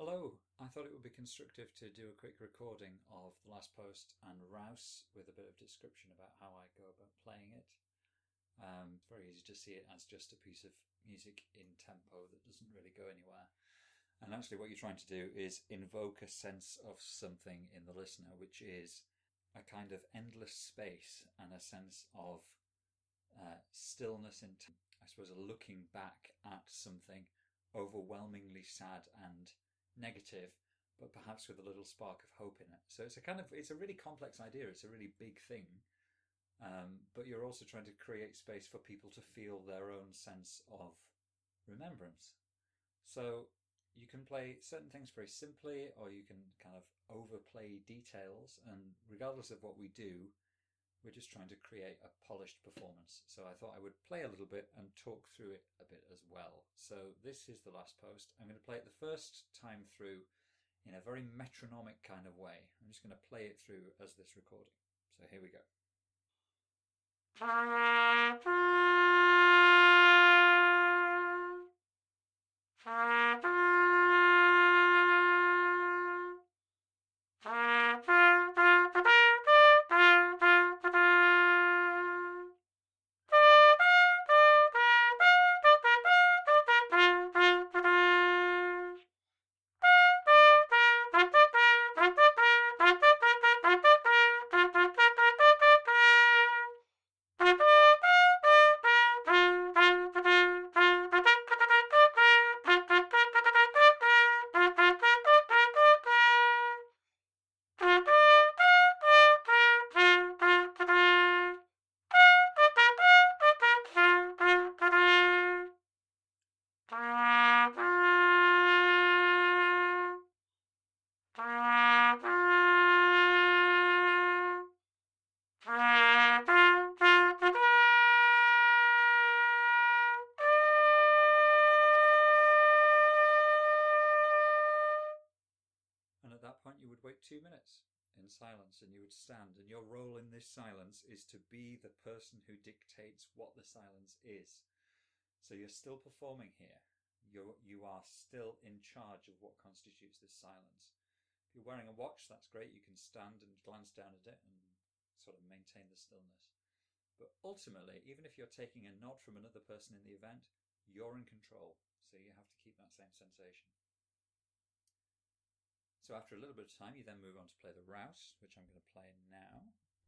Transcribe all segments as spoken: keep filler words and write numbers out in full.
Hello, I thought it would be constructive to do a quick recording of The Last Post and Rouse with a bit of description about how I go about playing it. Um, it's very easy to see it as just a piece of music in tempo that doesn't really go anywhere. And actually what you're trying to do is invoke a sense of something in the listener, which is a kind of endless space and a sense of uh, stillness and, I suppose, a looking back at something overwhelmingly sad and negative, but perhaps with a little spark of hope in it. So it's a kind of, it's a really complex idea. It's a really big thing. Um, but you're also trying to create space for people to feel their own sense of remembrance. So you can play certain things very simply, or you can kind of overplay details. And regardless of what we do, we're just trying to create a polished performance. So I thought I would play a little bit and talk through it a bit as well. So this is The Last Post. I'm going to play it the first time through in a very metronomic kind of way. I'm just going to play it through as this recording. So here we go. And at that point you would wait two minutes in silence and you would stand, and your role in this silence is to be the person who dictates what the silence is. So you're still performing here. You're, you are still in charge of what constitutes this silence. If you're wearing a watch, that's great. You can stand and glance down at it and sort of maintain the stillness. But ultimately, even if you're taking a nod from another person in the event, you're in control. So you have to keep that same sensation. So after a little bit of time, you then move on to play the Rouse, which I'm going to play now.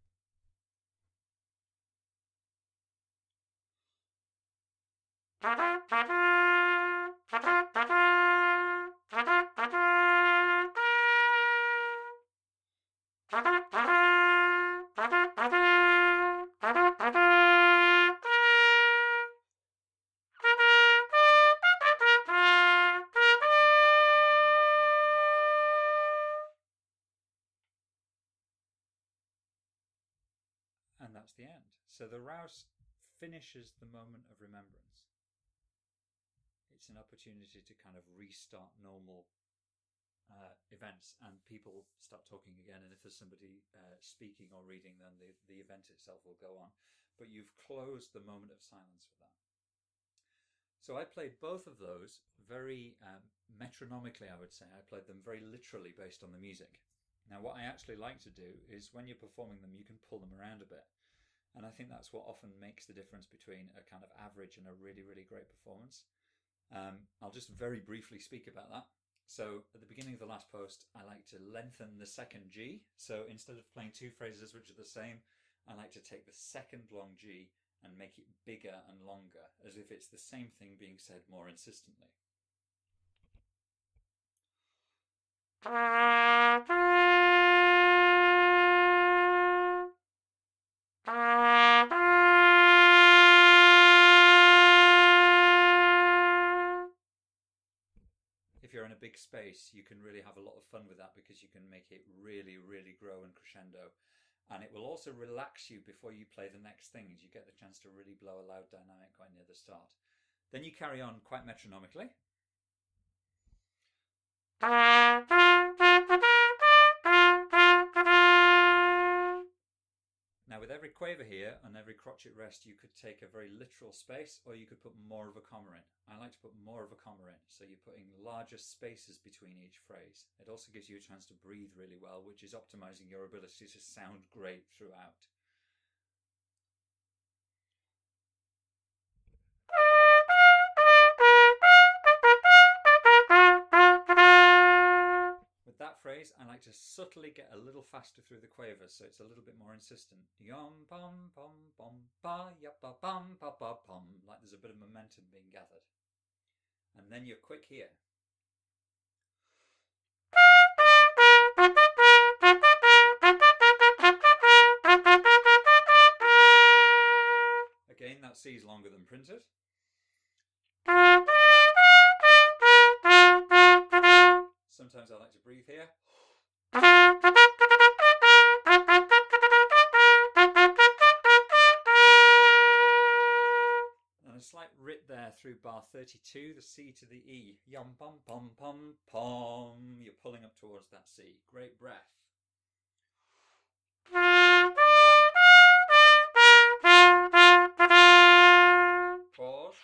And that's the end. So the Rouse finishes the moment of remembrance. It's an opportunity to kind of restart normal uh, events, and people start talking again. And if there's somebody uh, speaking or reading, then the, the event itself will go on. But you've closed the moment of silence with that. So I played both of those very um, metronomically, I would say. I played them very literally based on the music. Now, what I actually like to do is when you're performing them, you can pull them around a bit. And I think that's what often makes the difference between a kind of average and a really, really great performance. Um, I'll just very briefly speak about that. So at the beginning of The Last Post, I like to lengthen the second G. So instead of playing two phrases which are the same, I like to take the second long G and make it bigger and longer, as if it's the same thing being said more insistently. If you're in a big space, you can really have a lot of fun with that because you can make it really, really grow and crescendo. And it will also relax you before you play the next things. You get the chance to really blow a loud dynamic quite near the start. Then you carry on quite metronomically. Now with every quaver here and every crotchet rest, you could take a very literal space, or you could put more of a comma in. I like to put more of a comma in, so you're putting larger spaces between each phrase. It also gives you a chance to breathe really well, which is optimizing your ability to sound great throughout. With that phrase, I like to subtly get a little faster through the quavers, so it's a little bit more insistent. Yum bum bum bum ba ya ba bum ba ba bum, like there's a bit of momentum being gathered. And then you're quick here. Again, that C is longer than printed. Sometimes I like to breathe here. And a slight rip there through bar thirty-two, the C to the E. Yum pom pom pom pom. You're pulling up towards that C. Great breath. Pause.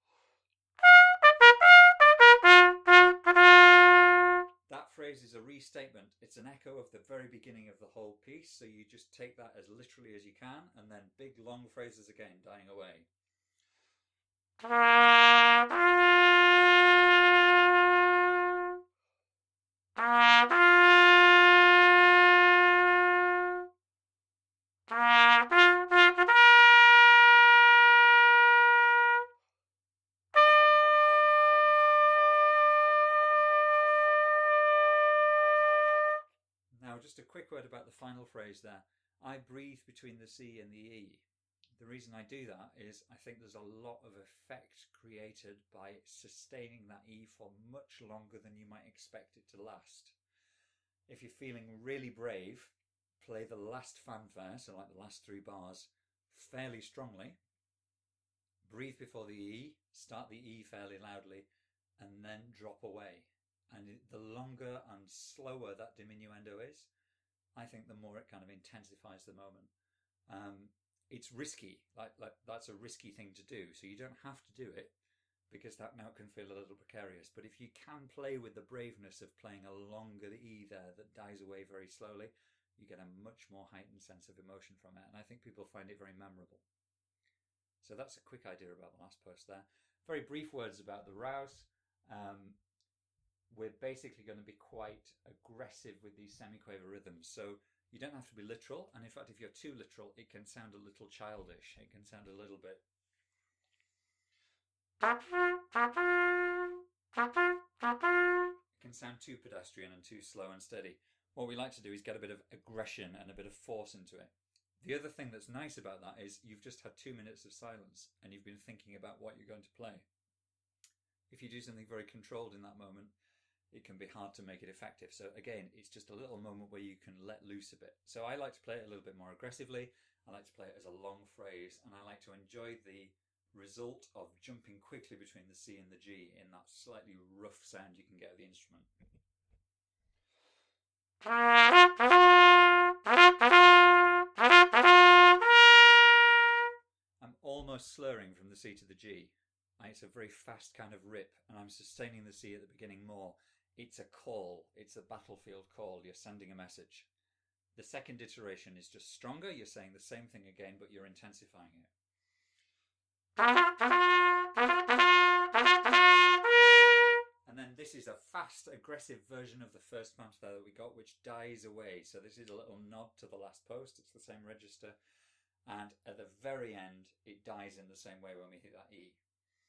That phrase is a restatement. It's an echo of the very beginning of the whole piece, so you just take that as literally as you can, and then big long phrases again, dying away. Now, just a quick word about the final phrase there. I breathe between the C and the E. The reason I do that is I think there's a lot of effect created by sustaining that E for much longer than you might expect it to last. If you're feeling really brave, play the last fanfare, so like the last three bars, fairly strongly. Breathe before the E, start the E fairly loudly, and then drop away. And the longer and slower that diminuendo is, I think the more it kind of intensifies the moment. Um, it's risky, like, like that's a risky thing to do, so you don't have to do it, because that note can feel a little precarious. But if you can play with the braveness of playing a longer E there that dies away very slowly, you get a much more heightened sense of emotion from it, and I think people find it very memorable. So that's a quick idea about the last post there. Very brief words about the rouse. Um, we're basically going to be quite aggressive with these semiquaver rhythms, so you don't have to be literal, and in fact if you're too literal it can sound a little childish. It can sound a little bit it can sound too pedestrian and too slow and steady. What we like to do is get a bit of aggression and a bit of force into it. The other thing that's nice about that is you've just had two minutes of silence and you've been thinking about what you're going to play. If you do something very controlled in that moment, it can be hard to make it effective. So again, it's just a little moment where you can let loose a bit. So I like to play it a little bit more aggressively. I like to play it as a long phrase, and I like to enjoy the result of jumping quickly between the C and the G in that slightly rough sound you can get of the instrument. I'm almost slurring from the C to the G. It's a very fast kind of rip, and I'm sustaining the C at the beginning more. It's a call. It's a battlefield call. You're sending a message. The second iteration is just stronger. You're saying the same thing again, but you're intensifying it. And then this is a fast, aggressive version of the first fanfare that we got, which dies away. So this is a little nod to the last post. It's the same register. And at the very end, it dies in the same way when we hit that E.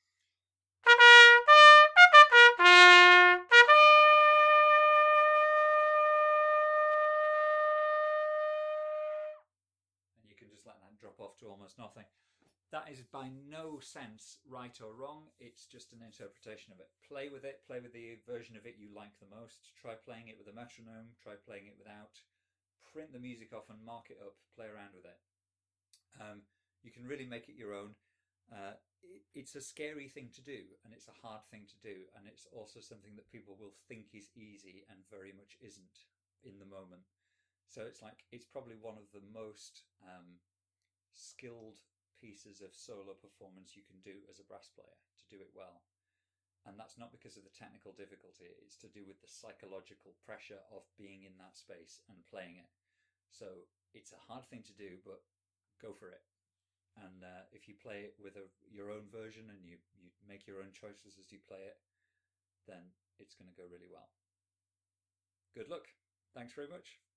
And you can just let that drop off to almost nothing. That is by no sense right or wrong. It's just an interpretation of it. Play with it. Play with the version of it you like the most. Try playing it with a metronome. Try playing it without. Print the music off and mark it up. Play around with it. Um, you can really make it your own. Uh, it, it's a scary thing to do, and it's a hard thing to do, and it's also something that people will think is easy and very much isn't in the moment. So it's like, it's probably one of the most um, skilled pieces of solo performance you can do as a brass player to do it well. And that's not because of the technical difficulty, it's to do with the psychological pressure of being in that space and playing it. So it's a hard thing to do, but go for it. And uh, if you play it with a, your own version and you, you make your own choices as you play it, then it's going to go really well. Good luck. Thanks very much.